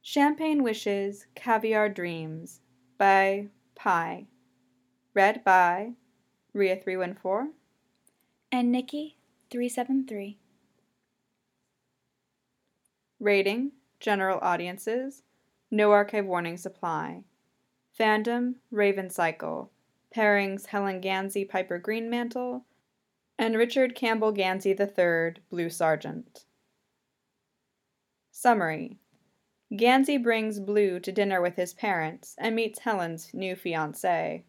Champagne Wishes, Caviar Dreams by Pi. Read by Ria314 and Nikki373. Rating, General Audiences, No Archive Warnings Apply. Fandom, Raven Cycle. Pairings, Helen Gansey, Piper Greenmantle, and Richard Campbell Gansey III, Blue Sergeant. Summary. Gansey brings Blue to dinner with his parents and meets Helen's new fiancé.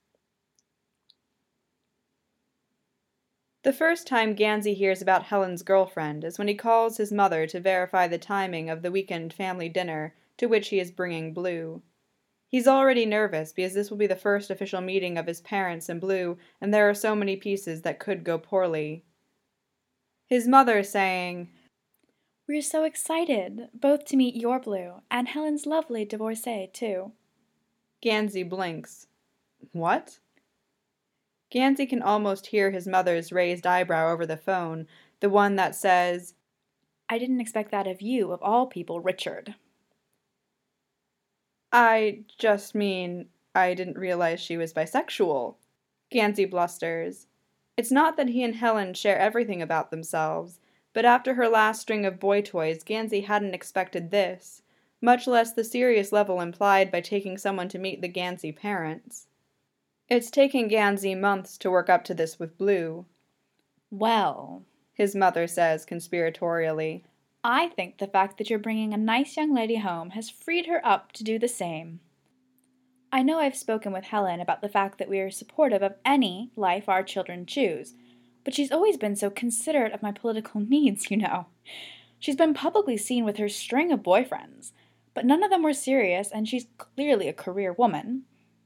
The first time Gansey hears about Helen's girlfriend is when he calls his mother to verify the timing of the weekend family dinner to which he is bringing Blue. He's already nervous because this will be the first official meeting of his parents and Blue, and there are so many pieces that could go poorly. His mother saying, "We're so excited, both to meet your Blue and Helen's lovely divorcee, too." Gansey blinks. What? Gansey can almost hear his mother's raised eyebrow over the phone, the one that says, "I didn't expect that of you, of all people, Richard." "I just mean, I didn't realize she was bisexual." Gansey blusters. It's not that he and Helen share everything about themselves, but after her last string of boy toys, Gansey hadn't expected this, much less the serious level implied by taking someone to meet the Gansey parents. It's taken Gansey months to work up to this with Blue. "Well," his mother says conspiratorially, "I think the fact that you're bringing a nice young lady home has freed her up to do the same. I know I've spoken with Helen about the fact that we are supportive of any life our children choose, but she's always been so considerate of my political needs, you know. She's been publicly seen with her string of boyfriends, but none of them were serious, and she's clearly a career woman.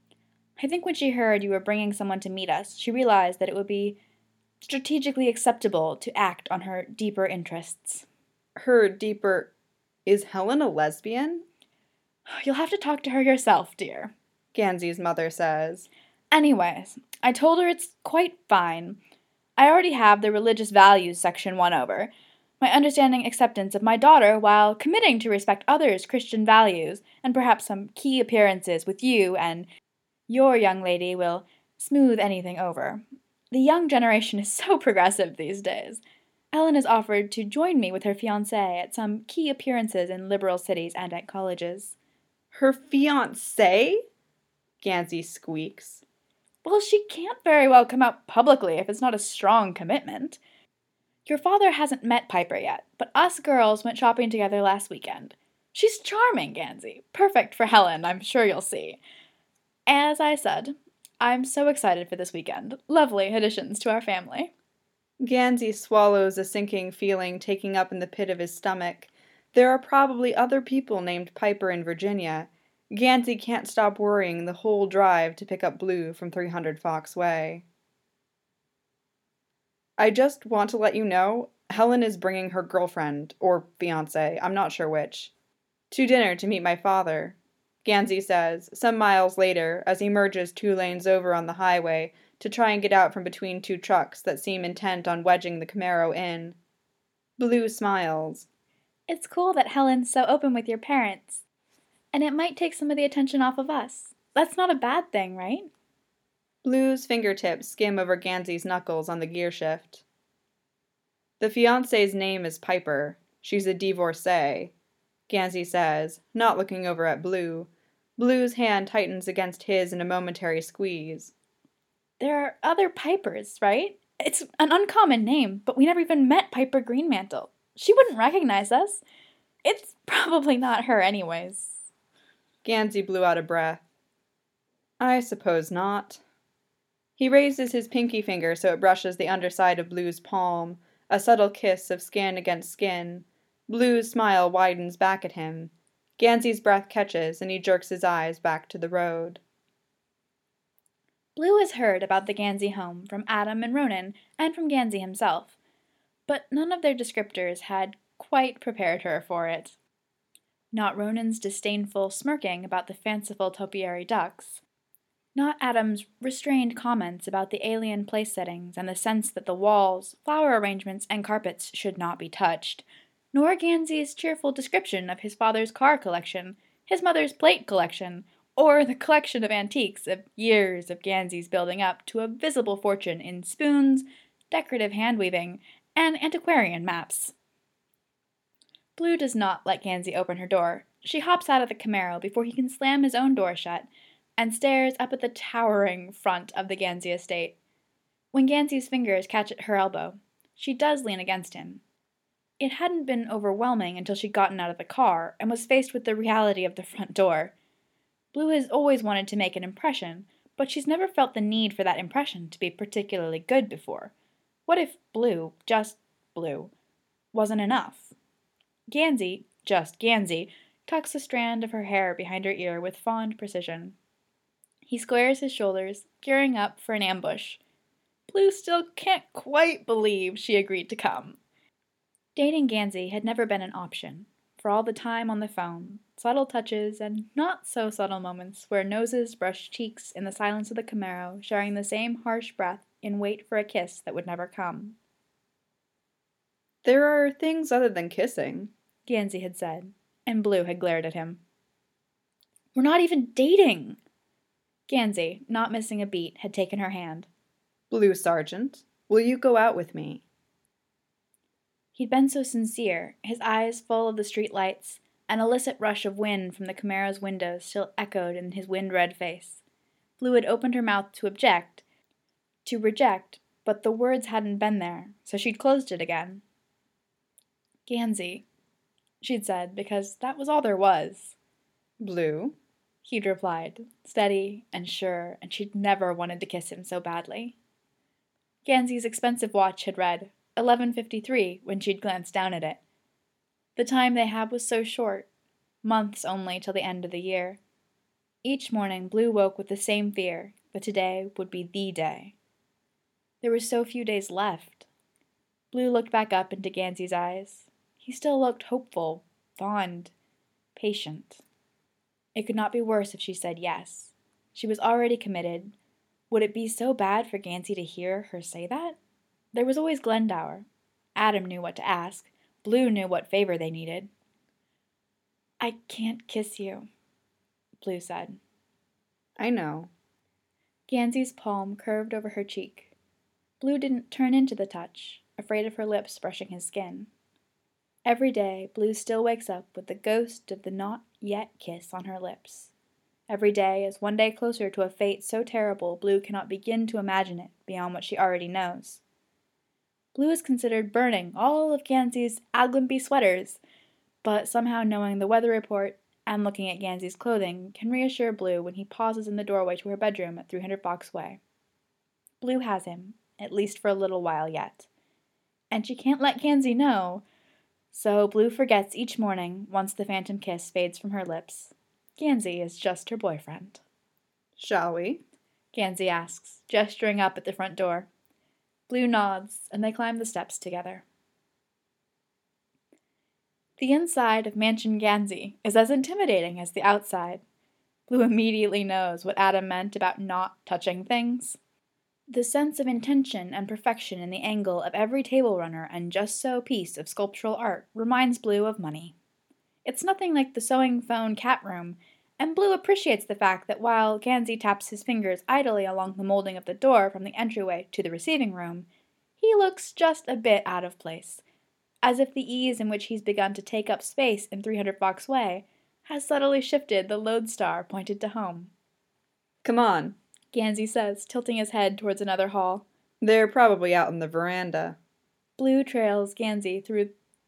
I think when she heard you were bringing someone to meet us, she realized that it would be strategically acceptable to act on her deeper interests." Her deeper... Is Helen a lesbian? "You'll have to talk to her yourself, dear," Gansey's mother says. "Anyways, I told her it's quite fine. I already have the religious values section won over. My understanding acceptance of my daughter while committing to respect others' Christian values and perhaps some key appearances with you and your young lady will smooth anything over. The young generation is so progressive these days. Ellen has offered to join me with her fiancé at some key appearances in liberal cities and at colleges." Her fiancé? Gansey squeaks. "Well, she can't very well come out publicly if it's not a strong commitment. Your father hasn't met Piper yet, but us girls went shopping together last weekend. She's charming, Gansey. Perfect for Helen, I'm sure you'll see. As I said, I'm so excited for this weekend. Lovely additions to our family." Gansey swallows a sinking feeling taking up in the pit of his stomach. There are probably other people named Piper in Virginia. Gansey can't stop worrying the whole drive to pick up Blue from 300 Fox Way. "I just want to let you know, Helen is bringing her girlfriend, or fiancé, I'm not sure which, to dinner to meet my father," Gansey says, some miles later, as he merges 2 lanes over on the highway to try and get out from between 2 trucks that seem intent on wedging the Camaro in. Blue smiles. "It's cool that Helen's so open with your parents. And it might take some of the attention off of us. That's not a bad thing, right?" Blue's fingertips skim over Gansey's knuckles on the gear shift. "The fiancé's name is Piper. She's a divorcée," Gansey says, not looking over at Blue. Blue's hand tightens against his in a momentary squeeze. "There are other Pipers, right? It's an uncommon name, but we never even met Piper Greenmantle. She wouldn't recognize us. It's probably not her anyways." Gansey blew out a breath. "I suppose not." He raises his pinky finger so it brushes the underside of Blue's palm, a subtle kiss of skin against skin. Blue's smile widens back at him. Gansey's breath catches, and he jerks his eyes back to the road. Blue has heard about the Gansey home from Adam and Ronan, and from Gansey himself, but none of their descriptors had quite prepared her for it. Not Ronan's disdainful smirking about the fanciful topiary ducks, not Adam's restrained comments about the alien place settings and the sense that the walls, flower arrangements, and carpets should not be touched, nor Gansey's cheerful description of his father's car collection, his mother's plate collection, or the collection of antiques of years of Gansey's building up to a visible fortune in spoons, decorative hand-weaving, and antiquarian maps. Blue does not let Gansey open her door. She hops out of the Camaro before he can slam his own door shut, and stares up at the towering front of the Gansey estate. When Gansey's fingers catch at her elbow, she does lean against him. It hadn't been overwhelming until she'd gotten out of the car and was faced with the reality of the front door. Blue has always wanted to make an impression, but she's never felt the need for that impression to be particularly good before. What if Blue, just Blue, wasn't enough? Gansey, just Gansey, tucks a strand of her hair behind her ear with fond precision. He squares his shoulders, gearing up for an ambush. Blue still can't quite believe she agreed to come. Dating Gansey had never been an option. For all the time on the phone, subtle touches and not-so-subtle moments where noses brushed cheeks in the silence of the Camaro, sharing the same harsh breath in wait for a kiss that would never come. There are things other than kissing, Gansey had said, and Blue had glared at him. We're not even dating! Gansey, not missing a beat, had taken her hand. Blue Sergeant, will you go out with me? He'd been so sincere, his eyes full of the street lights, an illicit rush of wind from the Camaro's windows still echoed in his wind-red face. Blue had opened her mouth to reject, but the words hadn't been there, so she'd closed it again. Gansey, she'd said, because that was all there was. Blue? He'd replied, steady and sure, and she'd never wanted to kiss him so badly. Gansey's expensive watch had read 11:53 when she'd glanced down at it. The time they had was so short, months only till the end of the year. Each morning Blue woke with the same fear that today would be the day. There were so few days left. Blue looked back up into Gansey's eyes. He still looked hopeful, fond, patient. It could not be worse if she said yes. She was already committed. Would it be so bad for Gansey to hear her say that? There was always Glendower. Adam knew what to ask. Blue knew what favor they needed. I can't kiss you, Blue said. I know. Gansey's palm curved over her cheek. Blue didn't turn into the touch, afraid of her lips brushing his skin. Every day, Blue still wakes up with the ghost of the not-yet kiss on her lips. Every day is one day closer to a fate so terrible Blue cannot begin to imagine it beyond what she already knows. Blue has considered burning all of Gansey's Aglenby sweaters, but somehow knowing the weather report and looking at Gansey's clothing can reassure Blue when he pauses in the doorway to her bedroom at 300 Box Way. Blue has him, at least for a little while yet. And she can't let Gansey know, so Blue forgets each morning once the phantom kiss fades from her lips. Gansey is just her boyfriend. Shall we? Gansey asks, gesturing up at the front door. Blue nods, and they climb the steps together. The inside of Mansion Gansey is as intimidating as the outside. Blue immediately knows what Adam meant about not touching things. The sense of intention and perfection in the angle of every table runner and just so piece of sculptural art reminds Blue of money. It's nothing like the sewing phone cat room, and Blue appreciates the fact that while Gansey taps his fingers idly along the molding of the door from the entryway to the receiving room, he looks just a bit out of place, as if the ease in which he's begun to take up space in 300 Fox Way has subtly shifted the lodestar pointed to home. Come on, Gansey says, tilting his head towards another hall. They're probably out on the veranda. Blue trails Gansey through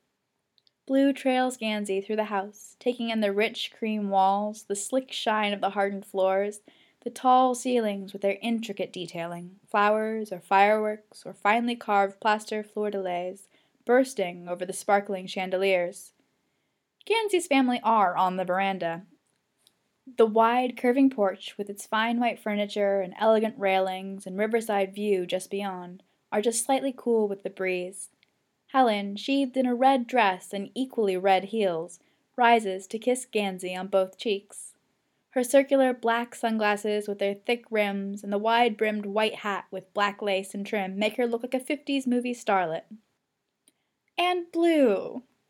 the house, taking in the rich cream walls, the slick shine of the hardened floors, the tall ceilings with their intricate detailing, flowers or fireworks or finely carved plaster fleur-de-lis bursting over the sparkling chandeliers. Gansey's family are on the veranda. The wide, curving porch, with its fine white furniture and elegant railings and riverside view just beyond, are just slightly cool with the breeze. Helen, sheathed in a red dress and equally red heels, rises to kiss Gansey on both cheeks. Her circular black sunglasses with their thick rims and the wide-brimmed white hat with black lace and trim make her look like a 50s movie starlet. And Blue,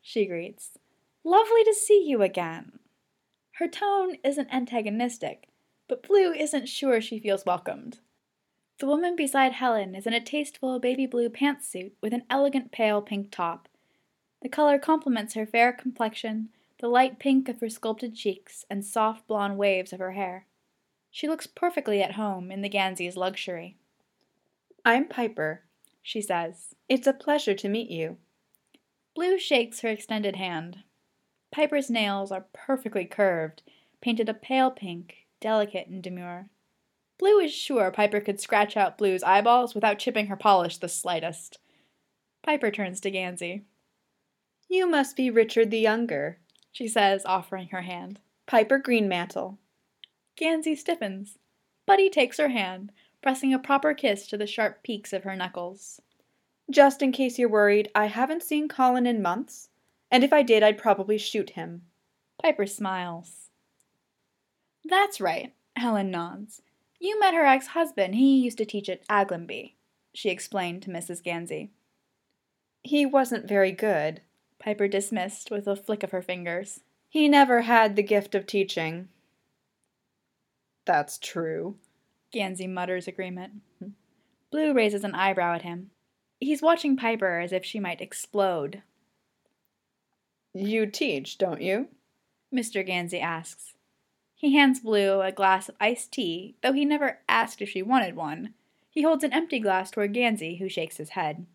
she greets. Lovely to see you again. Her tone isn't antagonistic, but Blue isn't sure she feels welcomed. The woman beside Helen is in a tasteful baby blue pantsuit with an elegant pale pink top. The color complements her fair complexion, the light pink of her sculpted cheeks, and soft blonde waves of her hair. She looks perfectly at home in the Ganseys' luxury. I'm Piper, she says. It's a pleasure to meet you. Blue shakes her extended hand. Piper's nails are perfectly curved, painted a pale pink, delicate and demure. Blue is sure Piper could scratch out Blue's eyeballs without chipping her polish the slightest. Piper turns to Gansey. You must be Richard the Younger, she says, offering her hand. Piper Greenmantle. Gansey stiffens, but he takes her hand, pressing a proper kiss to the sharp peaks of her knuckles. Just in case you're worried, I haven't seen Colin in months, and if I did, I'd probably shoot him. Piper smiles. That's right, Helen nods. You met her ex-husband. He used to teach at Aglenby, she explained to Mrs. Gansey. He wasn't very good, Piper dismissed with a flick of her fingers. He never had the gift of teaching. That's true, Gansey mutters agreement. Blue raises an eyebrow at him. He's watching Piper as if she might explode. You teach, don't you? Mr. Gansey asks. He hands Blue a glass of iced tea, though he never asked if she wanted one. He holds an empty glass toward Gansey, who shakes his head.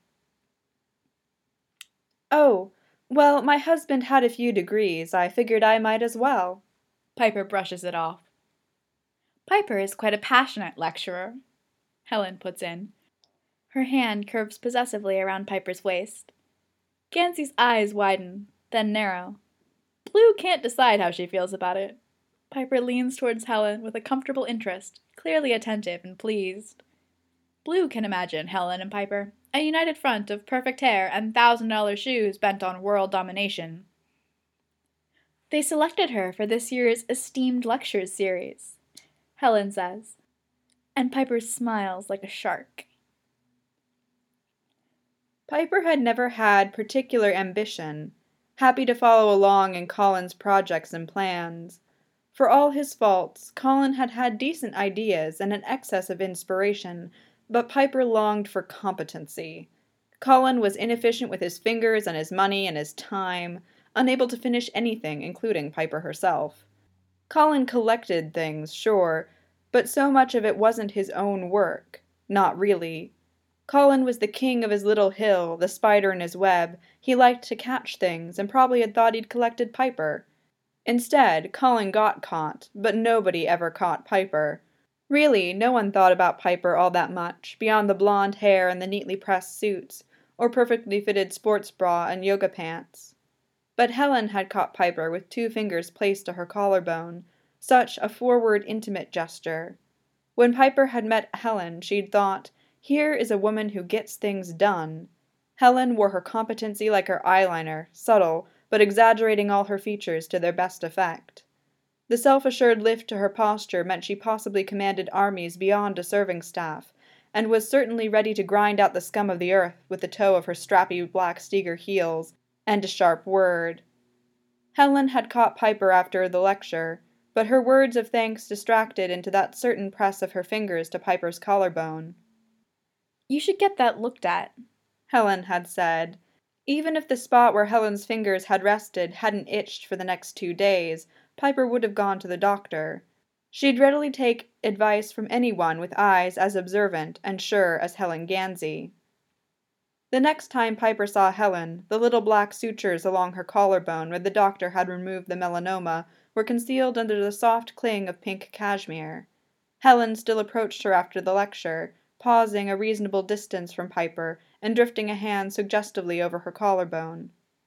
Oh, well, my husband had a few degrees. I figured I might as well. Piper brushes it off. Piper is quite a passionate lecturer, Helen puts in. Her hand curves possessively around Piper's waist. Gansey's eyes widen, then narrow. Blue can't decide how she feels about it. Piper leans towards Helen with a comfortable interest, clearly attentive and pleased. Blue can imagine Helen and Piper, a united front of perfect hair and $1,000 shoes bent on world domination. They selected her for this year's esteemed lectures series, Helen says, and Piper smiles like a shark. Piper had never had particular ambition, happy to follow along in Colin's projects and plans. For all his faults, Colin had had decent ideas and an excess of inspiration, but Piper longed for competency. Colin was inefficient with his fingers and his money and his time, unable to finish anything, including Piper herself. Colin collected things, sure, but so much of it wasn't his own work. Not really. Colin was the king of his little hill, the spider in his web. He liked to catch things, and probably had thought he'd collected Piper. Instead, Colin got caught, but nobody ever caught Piper. Really, no one thought about Piper all that much, beyond the blonde hair and the neatly pressed suits, or perfectly fitted sports bra and yoga pants. But Helen had caught Piper with 2 fingers placed to her collarbone, such a forward, intimate gesture. When Piper had met Helen, she'd thought, here is a woman who gets things done. Helen wore her competency like her eyeliner, subtle, but exaggerating all her features to their best effect. The self-assured lift to her posture meant she possibly commanded armies beyond a serving staff, and was certainly ready to grind out the scum of the earth with the toe of her strappy black Steger heels, and a sharp word. Helen had caught Piper after the lecture, but her words of thanks distracted into that certain press of her fingers to Piper's collarbone. You should get that looked at, Helen had said. Even if the spot where Helen's fingers had rested hadn't itched for the next 2 days, Piper would have gone to the doctor. She'd readily take advice from anyone with eyes as observant and sure as Helen Gansey. The next time Piper saw Helen, the little black sutures along her collarbone where the doctor had removed the melanoma were concealed under the soft cling of pink cashmere. Helen still approached her after the lecture, pausing a reasonable distance from Piper and drifting a hand suggestively over her collarbone.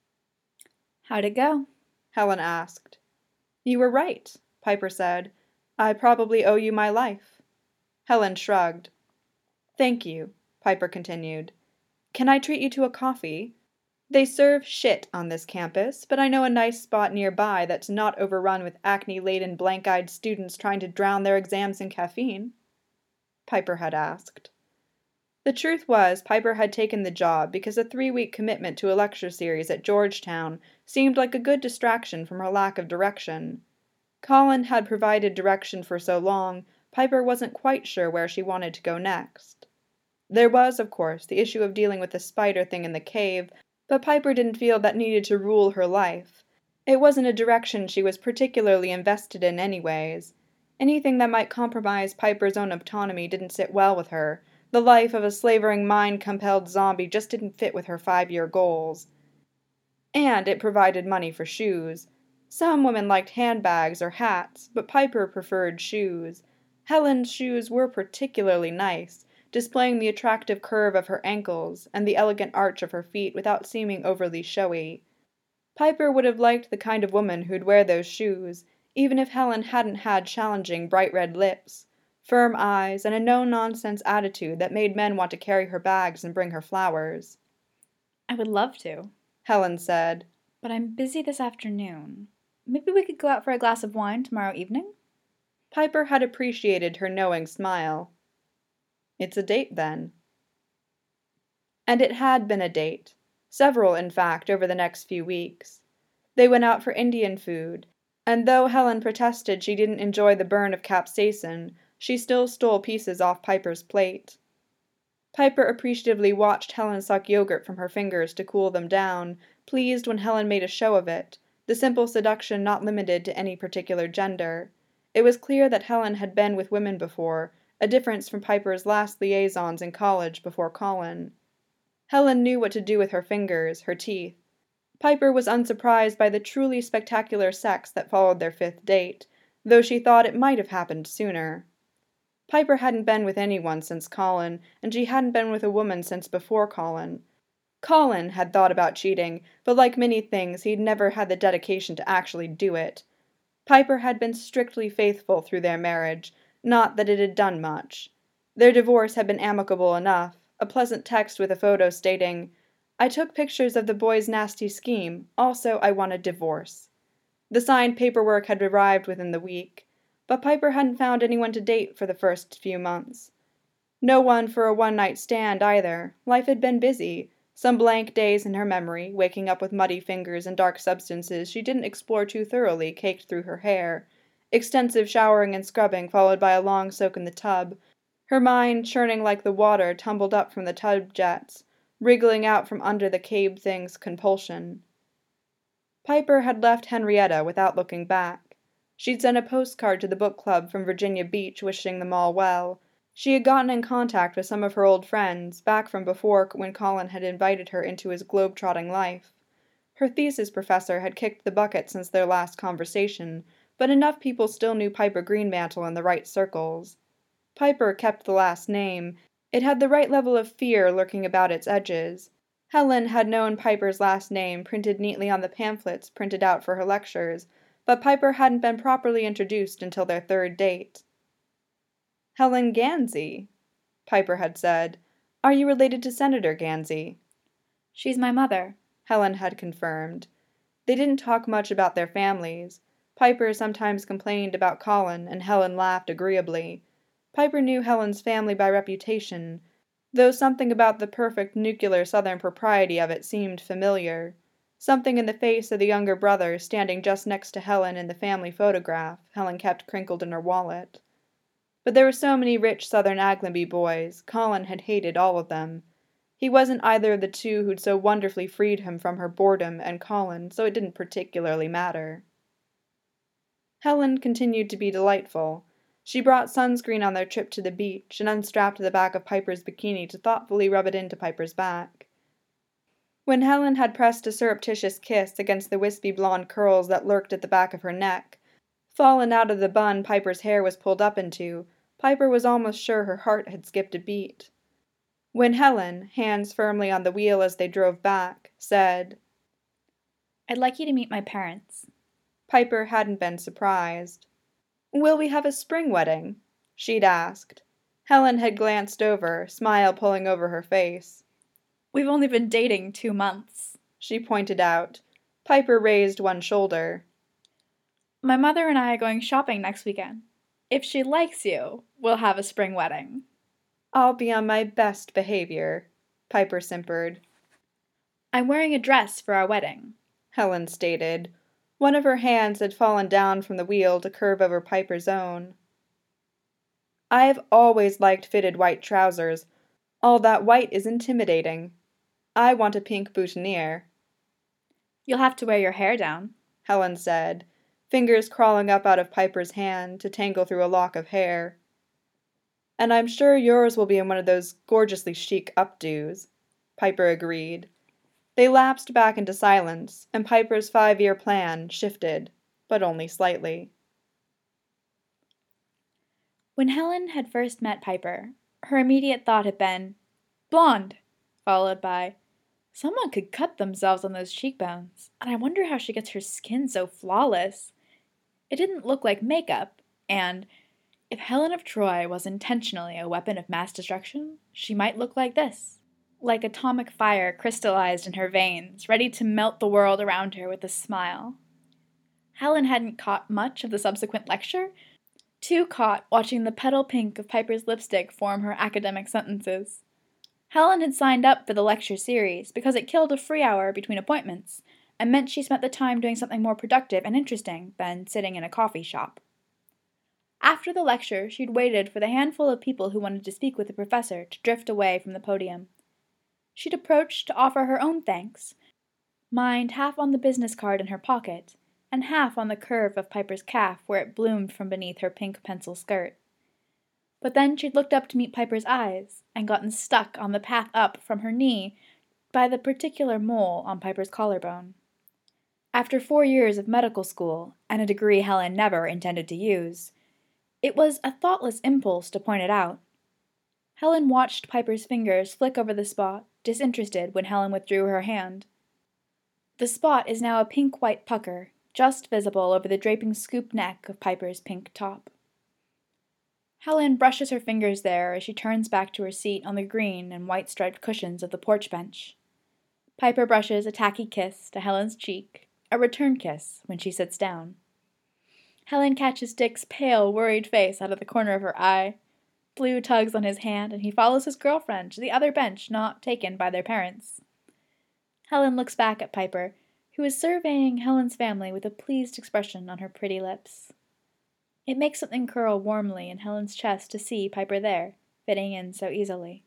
How'd it go? Helen asked. You were right, Piper said. I probably owe you my life. Helen shrugged. Thank you, Piper continued. Can I treat you to a coffee? They serve shit on this campus, but I know a nice spot nearby that's not overrun with acne-laden, blank-eyed students trying to drown their exams in caffeine. Piper had asked. The truth was, Piper had taken the job because a 3-week commitment to a lecture series at Georgetown seemed like a good distraction from her lack of direction. Colin had provided direction for so long, Piper wasn't quite sure where she wanted to go next. There was, of course, the issue of dealing with the spider thing in the cave, but Piper didn't feel that needed to rule her life. It wasn't a direction she was particularly invested in anyways. Anything that might compromise Piper's own autonomy didn't sit well with her. The life of a slavering mind-compelled zombie just didn't fit with her 5-year goals. And it provided money for shoes. Some women liked handbags or hats, but Piper preferred shoes. Helen's shoes were particularly nice, displaying the attractive curve of her ankles and the elegant arch of her feet without seeming overly showy. Piper would have liked the kind of woman who'd wear those shoes, even if Helen hadn't had challenging bright red lips, firm eyes, and a no-nonsense attitude that made men want to carry her bags and bring her flowers. I would love to, Helen said, but I'm busy this afternoon. Maybe we could go out for a glass of wine tomorrow evening? Piper had appreciated her knowing smile. It's a date, then. And it had been a date. Several, in fact, over the next few weeks. They went out for Indian food, and though Helen protested she didn't enjoy the burn of capsaicin, she still stole pieces off Piper's plate. Piper appreciatively watched Helen suck yogurt from her fingers to cool them down, pleased when Helen made a show of it, the simple seduction not limited to any particular gender. It was clear that Helen had been with women before, a difference from Piper's last liaisons in college before Colin. Helen knew what to do with her fingers, her teeth. Piper was unsurprised by the truly spectacular sex that followed their 5th date, though she thought it might have happened sooner. Piper hadn't been with anyone since Colin, and she hadn't been with a woman since before Colin. Colin had thought about cheating, but like many things, he'd never had the dedication to actually do it. Piper had been strictly faithful through their marriage, not that it had done much. Their divorce had been amicable enough, a pleasant text with a photo stating, "I took pictures of the boy's nasty scheme, also I want a divorce." The signed paperwork had arrived within the week, but Piper hadn't found anyone to date for the first few months. No one for a one-night stand either. Life had been busy. Some blank days in her memory, waking up with muddy fingers and dark substances she didn't explore too thoroughly caked through her hair. Extensive showering and scrubbing followed by a long soak in the tub. Her mind churning like the water tumbled up from the tub jets, wriggling out from under the cave thing's compulsion. Piper had left Henrietta without looking back. She'd sent a postcard to the book club from Virginia Beach wishing them all well. She had gotten in contact with some of her old friends, back from before when Colin had invited her into his globe-trotting life. Her thesis professor had kicked the bucket since their last conversation, but enough people still knew Piper Greenmantle in the right circles. Piper kept the last name. It had the right level of fear lurking about its edges. Helen had known Piper's last name printed neatly on the pamphlets printed out for her lectures, but Piper hadn't been properly introduced until their 3rd date. "Helen Gansey," Piper had said. "Are you related to Senator Gansey?" "She's my mother," Helen had confirmed. They didn't talk much about their families. Piper sometimes complained about Colin, and Helen laughed agreeably. Piper knew Helen's family by reputation, though something about the perfect nuclear southern propriety of it seemed familiar. Something in the face of the younger brother standing just next to Helen in the family photograph Helen kept crinkled in her wallet. But there were so many rich southern Aglenby boys, Colin had hated all of them. He wasn't either of the two who'd so wonderfully freed him from her boredom and Colin, so it didn't particularly matter. Helen continued to be delightful. She brought sunscreen on their trip to the beach and unstrapped the back of Piper's bikini to thoughtfully rub it into Piper's back. When Helen had pressed a surreptitious kiss against the wispy blonde curls that lurked at the back of her neck, fallen out of the bun Piper's hair was pulled up into, Piper was almost sure her heart had skipped a beat. When Helen, hands firmly on the wheel as they drove back, said, "I'd like you to meet my parents," Piper hadn't been surprised. "Will we have a spring wedding?" she'd asked. Helen had glanced over, smile pulling over her face. "We've only been dating 2 months," she pointed out. Piper raised one shoulder. "My mother and I are going shopping next weekend. If she likes you, we'll have a spring wedding." I'll be on my best behavior, Piper simpered. I'm wearing a dress for our wedding, Helen stated. One of her hands had fallen down from the wheel to curve over Piper's own. I've always liked fitted white trousers. All that white is intimidating. I want a pink boutonniere. You'll have to wear your hair down, Helen said, fingers crawling up out of Piper's hand to tangle through a lock of hair. And I'm sure yours will be in one of those gorgeously chic updos, Piper agreed. They lapsed back into silence, and Piper's 5-year plan shifted, but only slightly. When Helen had first met Piper, her immediate thought had been, blonde, followed by, someone could cut themselves on those cheekbones, and I wonder how she gets her skin so flawless. It didn't look like makeup, and if Helen of Troy was intentionally a weapon of mass destruction, she might look like this. Like atomic fire crystallized in her veins, ready to melt the world around her with a smile. Helen hadn't caught much of the subsequent lecture, too caught watching the petal pink of Piper's lipstick form her academic sentences. Helen had signed up for the lecture series because it killed a free hour between appointments and meant she spent the time doing something more productive and interesting than sitting in a coffee shop. After the lecture, she'd waited for the handful of people who wanted to speak with the professor to drift away from the podium. She'd approached to offer her own thanks, mind half on the business card in her pocket, and half on the curve of Piper's calf where it bloomed from beneath her pink pencil skirt. But then she'd looked up to meet Piper's eyes, and gotten stuck on the path up from her knee by the particular mole on Piper's collarbone. After 4 years of medical school, and a degree Helen never intended to use, it was a thoughtless impulse to point it out. Helen watched Piper's fingers flick over the spot, disinterested when Helen withdrew her hand. The spot is now a pink-white pucker, just visible over the draping scoop neck of Piper's pink top. Helen brushes her fingers there as she turns back to her seat on the green and white-striped cushions of the porch bench. Piper brushes a tacky kiss to Helen's cheek, a return kiss when she sits down. Helen catches Dick's pale, worried face out of the corner of her eye. Blue tugs on his hand, and he follows his girlfriend to the other bench not taken by their parents. Helen looks back at Piper, who is surveying Helen's family with a pleased expression on her pretty lips. It makes something curl warmly in Helen's chest to see Piper there, fitting in so easily.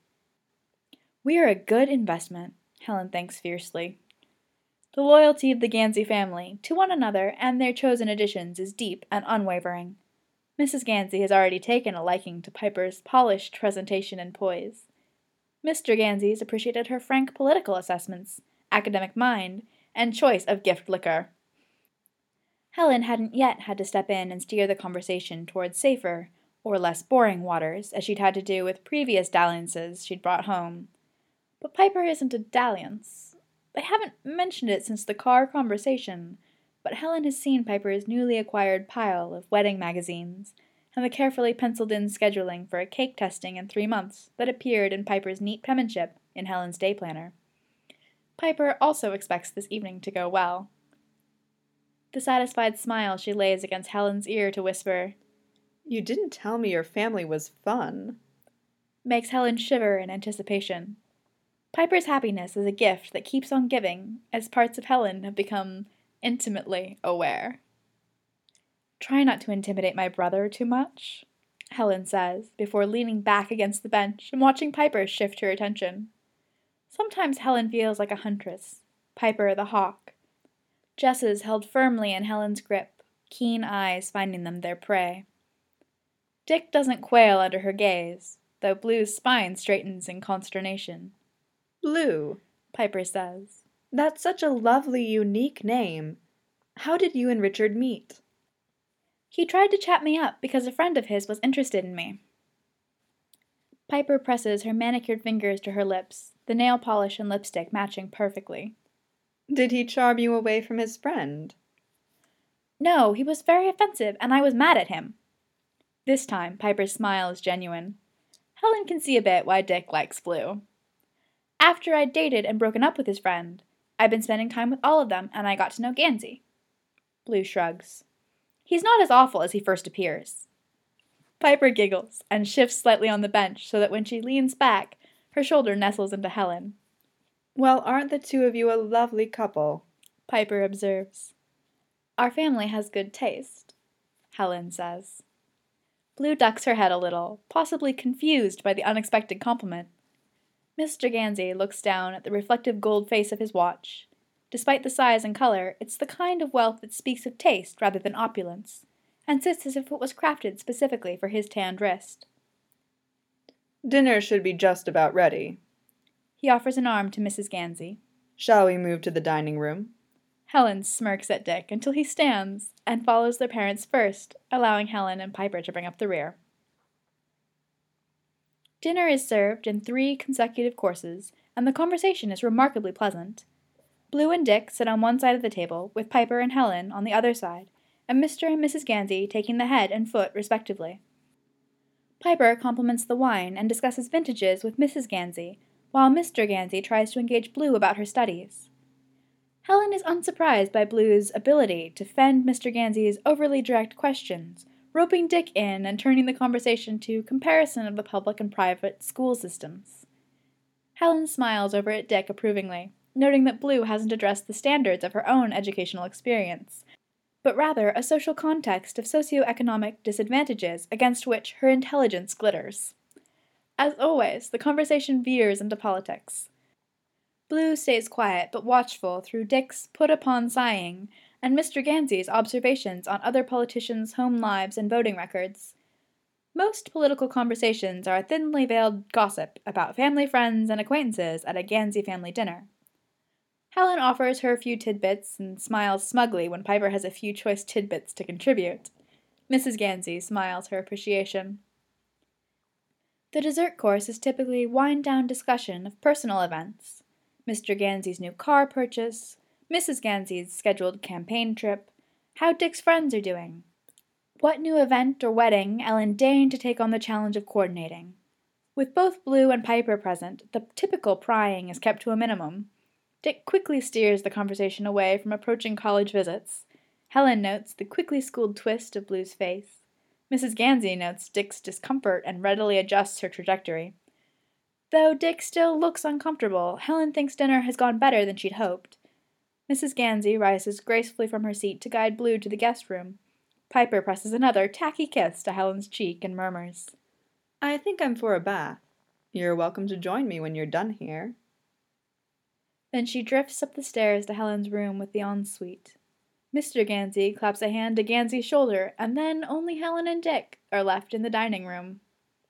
We are a good investment, Helen thinks fiercely. The loyalty of the Gansey family to one another and their chosen additions is deep and unwavering. Mrs. Gansey has already taken a liking to Piper's polished presentation and poise. Mr. Gansey's appreciated her frank political assessments, academic mind, and choice of gift liquor. Helen hadn't yet had to step in and steer the conversation towards safer, or less boring waters, as she'd had to do with previous dalliances she'd brought home. But Piper isn't a dalliance. They haven't mentioned it since the car conversation, but Helen has seen Piper's newly acquired pile of wedding magazines, and the carefully penciled-in scheduling for a cake testing in 3 months that appeared in Piper's neat penmanship in Helen's day planner. Piper also expects this evening to go well. The satisfied smile she lays against Helen's ear to whisper, "You didn't tell me your family was fun," makes Helen shiver in anticipation. Piper's happiness is a gift that keeps on giving as parts of Helen have become intimately aware. Try not to intimidate my brother too much, Helen says, before leaning back against the bench and watching Piper shift her attention. Sometimes Helen feels like a huntress, Piper the hawk. Jess's held firmly in Helen's grip, keen eyes finding them their prey. Dick doesn't quail under her gaze, though Blue's spine straightens in consternation. "Blue," Piper says. "That's such a lovely, unique name. How did you and Richard meet?" He tried to chat me up because a friend of his was interested in me. Piper presses her manicured fingers to her lips, the nail polish and lipstick matching perfectly. "Did he charm you away from his friend?" No, he was very offensive, and I was mad at him. This time, Piper's smile is genuine. Helen can see a bit why Dick likes Blue. After I'd dated and broken up with his friend, I'd been spending time with all of them, and I got to know Gansey. Blue shrugs. He's not as awful as he first appears. Piper giggles and shifts slightly on the bench so that when she leans back, her shoulder nestles into Helen. Well, aren't the two of you a lovely couple? Piper observes. Our family has good taste, Helen says. Blue ducks her head a little, possibly confused by the unexpected compliment. Mr. Gansey looks down at the reflective gold face of his watch. Despite the size and color, it's the kind of wealth that speaks of taste rather than opulence, and sits as if it was crafted specifically for his tanned wrist. Dinner should be just about ready. He offers an arm to Mrs. Gansey. Shall we move to the dining room? Helen smirks at Dick until he stands and follows their parents first, allowing Helen and Piper to bring up the rear. Dinner is served in 3 consecutive courses, and the conversation is remarkably pleasant. Blue and Dick sit on one side of the table, with Piper and Helen on the other side, and Mr. and Mrs. Gansey taking the head and foot respectively. Piper compliments the wine and discusses vintages with Mrs. Gansey, while Mr. Gansey tries to engage Blue about her studies. Helen is unsurprised by Blue's ability to fend Mr. Gansey's overly direct questions, roping Dick in and turning the conversation to comparison of the public and private school systems. Helen smiles over at Dick approvingly, noting that Blue hasn't addressed the standards of her own educational experience, but rather a social context of socioeconomic disadvantages against which her intelligence glitters. As always, the conversation veers into politics. Blue stays quiet but watchful through Dick's put-upon sighing and Mr. Gansey's observations on other politicians' home lives and voting records. Most political conversations are a thinly veiled gossip about family friends and acquaintances at a Gansey family dinner. Helen offers her a few tidbits and smiles smugly when Piper has a few choice tidbits to contribute. Mrs. Gansey smiles her appreciation. The dessert course is typically wind-down discussion of personal events. Mr. Gansey's new car purchase, Mrs. Gansey's scheduled campaign trip, how Dick's friends are doing, what new event or wedding Ellen deigned to take on the challenge of coordinating. With both Blue and Piper present, the typical prying is kept to a minimum. Dick quickly steers the conversation away from approaching college visits. Helen notes the quickly schooled twist of Blue's face. Mrs. Gansey notes Dick's discomfort and readily adjusts her trajectory. Though Dick still looks uncomfortable, Helen thinks dinner has gone better than she'd hoped. Mrs. Gansey rises gracefully from her seat to guide Blue to the guest room. Piper presses another tacky kiss to Helen's cheek and murmurs, I think I'm for a bath. You're welcome to join me when you're done here. Then she drifts up the stairs to Helen's room with the ensuite. Mr. Gansey claps a hand to Gansey's shoulder, and then only Helen and Dick are left in the dining room.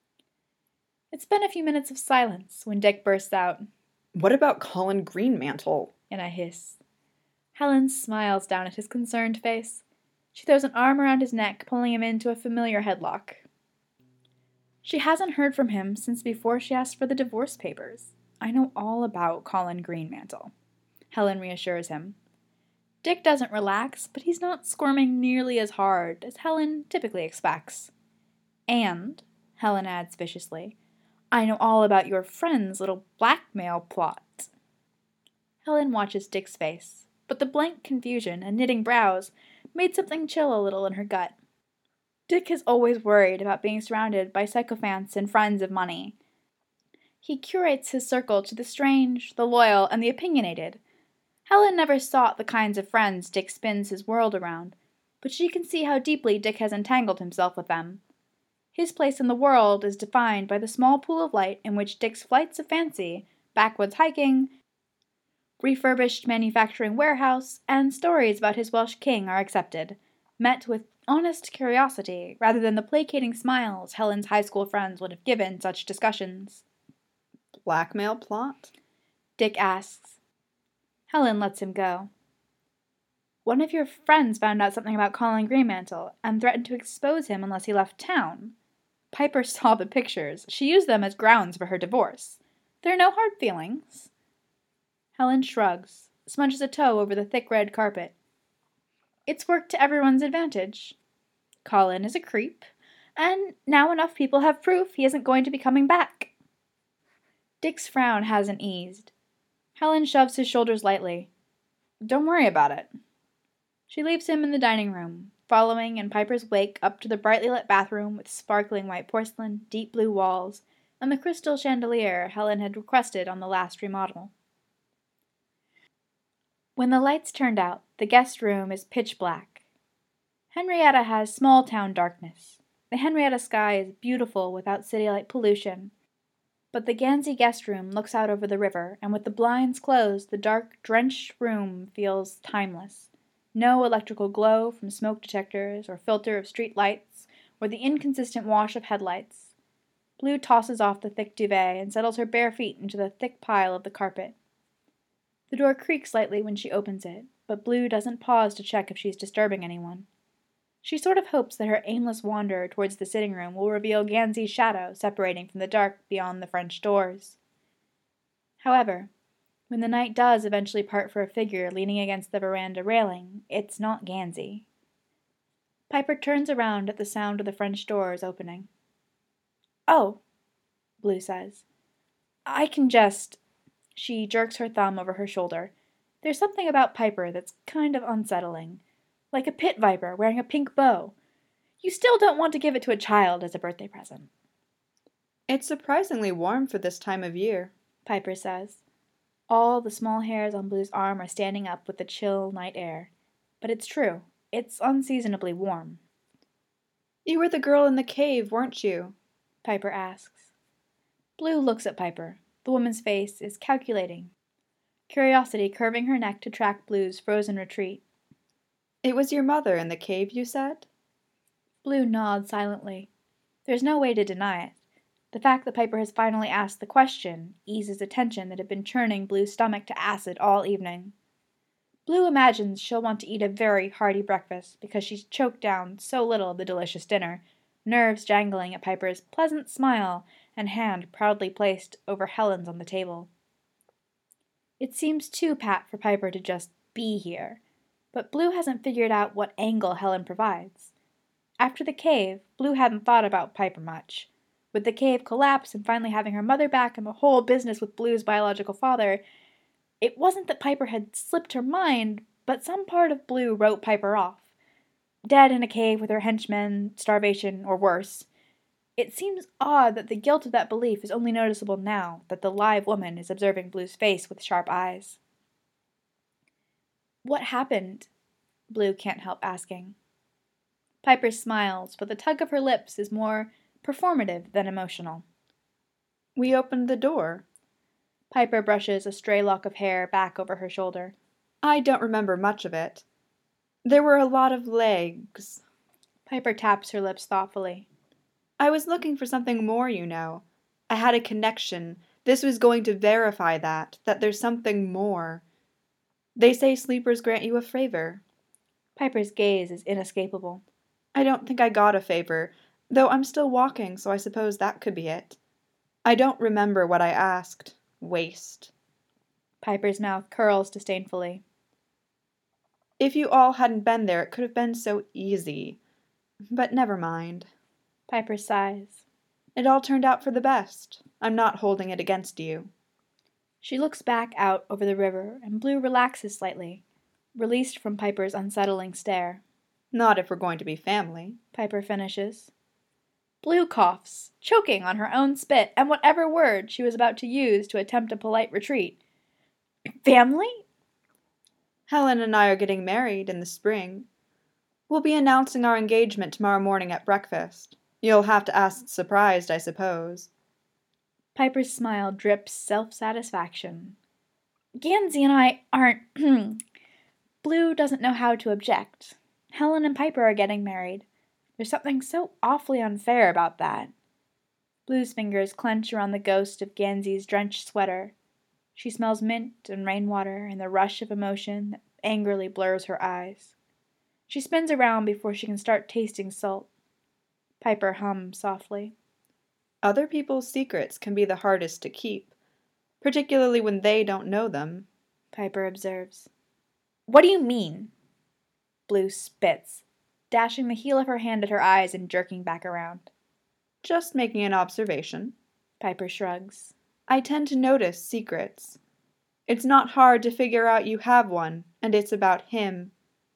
It's been a few minutes of silence when Dick bursts out, What about Colin Greenmantle? in a hiss. Helen smiles down at his concerned face. She throws an arm around his neck, pulling him into a familiar headlock. She hasn't heard from him since before she asked for the divorce papers. I know all about Colin Greenmantle, Helen reassures him. Dick doesn't relax, but he's not squirming nearly as hard as Helen typically expects. And, Helen adds viciously, I know all about your friend's little blackmail plot. Helen watches Dick's face, but the blank confusion and knitting brows made something chill a little in her gut. Dick has always worried about being surrounded by sycophants and friends of money. He curates his circle to the strange, the loyal, and the opinionated. Helen never sought the kinds of friends Dick spins his world around, but she can see how deeply Dick has entangled himself with them. His place in the world is defined by the small pool of light in which Dick's flights of fancy, backwoods hiking, refurbished manufacturing warehouse, and stories about his Welsh king are accepted, met with honest curiosity rather than the placating smiles Helen's high school friends would have given such discussions. Blackmail plot? Dick asks. Helen lets him go. One of your friends found out something about Colin Greenmantle and threatened to expose him unless he left town. Piper saw the pictures. She used them as grounds for her divorce. There are no hard feelings. Helen shrugs, smudges a toe over the thick red carpet. It's worked to everyone's advantage. Colin is a creep, and now enough people have proof he isn't going to be coming back. Dick's frown hasn't eased. Helen shoves his shoulders lightly. Don't worry about it. She leaves him in the dining room, following in Piper's wake up to the brightly lit bathroom with sparkling white porcelain, deep blue walls, and the crystal chandelier Helen had requested on the last remodel. When the lights turned out, the guest room is pitch black. Henrietta has small-town darkness. The Henrietta sky is beautiful without city-light pollution, but the Gansey guest room looks out over the river, and with the blinds closed, the dark, drenched room feels timeless. No electrical glow from smoke detectors or filter of street lights or the inconsistent wash of headlights. Blue tosses off the thick duvet and settles her bare feet into the thick pile of the carpet. The door creaks slightly when she opens it, but Blue doesn't pause to check if she's disturbing anyone. She sort of hopes that her aimless wander towards the sitting room will reveal Gansey's shadow separating from the dark beyond the French doors. However, when the night does eventually part for a figure leaning against the veranda railing, it's not Gansey. Piper turns around at the sound of the French doors opening. "Oh," Blue says. "I can just—" She jerks her thumb over her shoulder. There's something about Piper that's kind of unsettling. Like a pit viper wearing a pink bow. You still don't want to give it to a child as a birthday present. "It's surprisingly warm for this time of year," Piper says. All the small hairs on Blue's arm are standing up with the chill night air. But it's true. It's unseasonably warm. "You were the girl in the cave, weren't you?" Piper asks. Blue looks at Piper. The woman's face is calculating, curiosity curving her neck to track Blue's frozen retreat. "It was your mother in the cave, you said?" Blue nods silently. There's no way to deny it. The fact that Piper has finally asked the question eases the tension that had been churning Blue's stomach to acid all evening. Blue imagines she'll want to eat a very hearty breakfast because she's choked down so little of the delicious dinner, nerves jangling at Piper's pleasant smile and hand proudly placed over Helen's on the table. It seems too pat for Piper to just be here, but Blue hasn't figured out what angle Helen provides. After the cave, Blue hadn't thought about Piper much. With the cave collapse and finally having her mother back and the whole business with Blue's biological father, it wasn't that Piper had slipped her mind, but some part of Blue wrote Piper off. Dead in a cave with her henchmen, starvation, or worse. It seems odd that the guilt of that belief is only noticeable now that the live woman is observing Blue's face with sharp eyes. "What happened?" Blue can't help asking. Piper smiles, but the tug of her lips is more performative than emotional. "We opened the door." Piper brushes a stray lock of hair back over her shoulder. "I don't remember much of it. There were a lot of legs." Piper taps her lips thoughtfully. "I was looking for something more, you know. I had a connection. This was going to verify that there's something more. They say sleepers grant you a favor." Piper's gaze is inescapable. "I don't think I got a favor, though I'm still walking, so I suppose that could be it. I don't remember what I asked. Waste." Piper's mouth curls disdainfully. "If you all hadn't been there, it could have been so easy. But never mind." Piper sighs. "It all turned out for the best. I'm not holding it against you." She looks back out over the river, and Blue relaxes slightly, released from Piper's unsettling stare. "Not if we're going to be family," Piper finishes. Blue coughs, choking on her own spit and whatever word she was about to use to attempt a polite retreat. "Family?" "Helen and I are getting married in the spring. We'll be announcing our engagement tomorrow morning at breakfast. You'll have to act surprised, I suppose." Piper's smile drips self-satisfaction. "Gansey and I aren't—" Blue doesn't know how to object. Helen and Piper are getting married. There's something so awfully unfair about that. Blue's fingers clench around the ghost of Gansey's drenched sweater. She smells mint and rainwater and the rush of emotion that angrily blurs her eyes. She spins around before she can start tasting salt. Piper hums softly. "Other people's secrets can be the hardest to keep, particularly when they don't know them," Piper observes. "What do you mean?" Blue spits, dashing the heel of her hand at her eyes and jerking back around. "Just making an observation." Piper shrugs. "I tend to notice secrets. It's not hard to figure out you have one, and it's about him.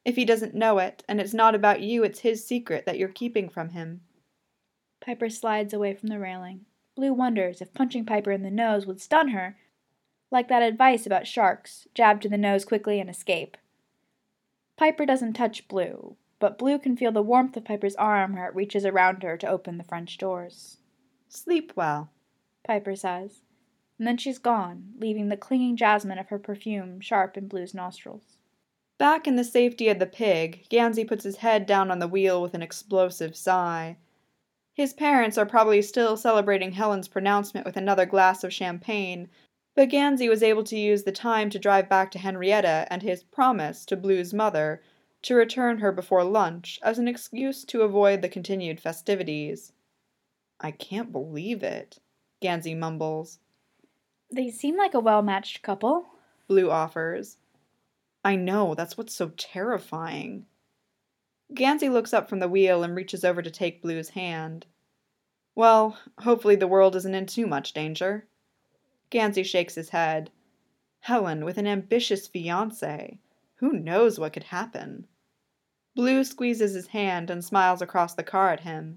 If he doesn't know it, and it's not about you, it's his secret that you're keeping from him. Piper slides away from the railing. Blue wonders if punching Piper in the nose would stun her, like that advice about sharks, jab to the nose quickly and escape. Piper doesn't touch Blue, but Blue can feel the warmth of Piper's arm where it reaches around her to open the French doors. Sleep well, Piper says, and then she's gone, leaving the clinging jasmine of her perfume sharp in Blue's nostrils. Back in the safety of the pig, Gansey puts his head down on the wheel with an explosive sigh. His parents are probably still celebrating Helen's pronouncement with another glass of champagne, but Gansey was able to use the time to drive back to Henrietta and his promise to Blue's mother to return her before lunch as an excuse to avoid the continued festivities. I can't believe it, Gansey mumbles. They seem like a well-matched couple, Blue offers. I know, that's what's so terrifying. Gansey looks up from the wheel and reaches over to take Blue's hand. Well, hopefully the world isn't in too much danger. Gansey shakes his head. Helen, with an ambitious fiancé. Who knows what could happen? Blue squeezes his hand and smiles across the car at him.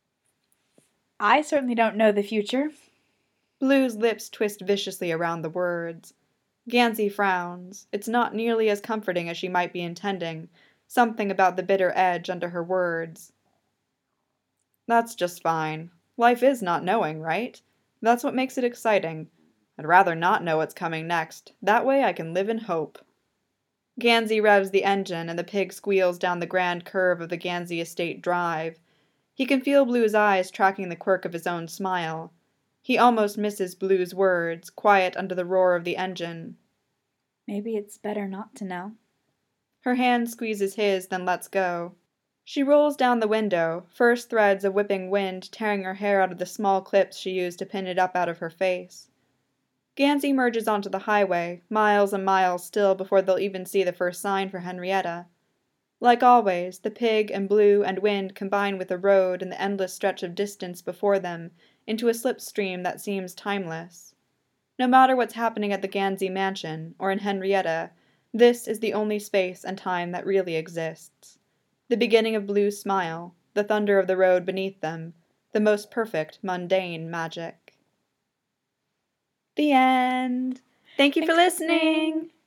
I certainly don't know the future. Blue's lips twist viciously around the words. Gansey frowns. It's not nearly as comforting as she might be intending, something about the bitter edge under her words. That's just fine. Life is not knowing, right? That's what makes it exciting. I'd rather not know what's coming next. That way I can live in hope. Gansey revs the engine and the pig squeals down the grand curve of the Gansey Estate Drive. He can feel Blue's eyes tracking the quirk of his own smile. He almost misses Blue's words, quiet under the roar of the engine. Maybe it's better not to know. Her hand squeezes his, then lets go. She rolls down the window, first threads of whipping wind tearing her hair out of the small clips she used to pin it up out of her face. Gansey merges onto the highway, miles and miles still before they'll even see the first sign for Henrietta. Like always, the pig and Blue and wind combine with the road and the endless stretch of distance before them into a slipstream that seems timeless. No matter what's happening at the Gansey mansion or in Henrietta, this is the only space and time that really exists. The beginning of Blue's smile, the thunder of the road beneath them, the most perfect, mundane magic. The end. Thank you for listening.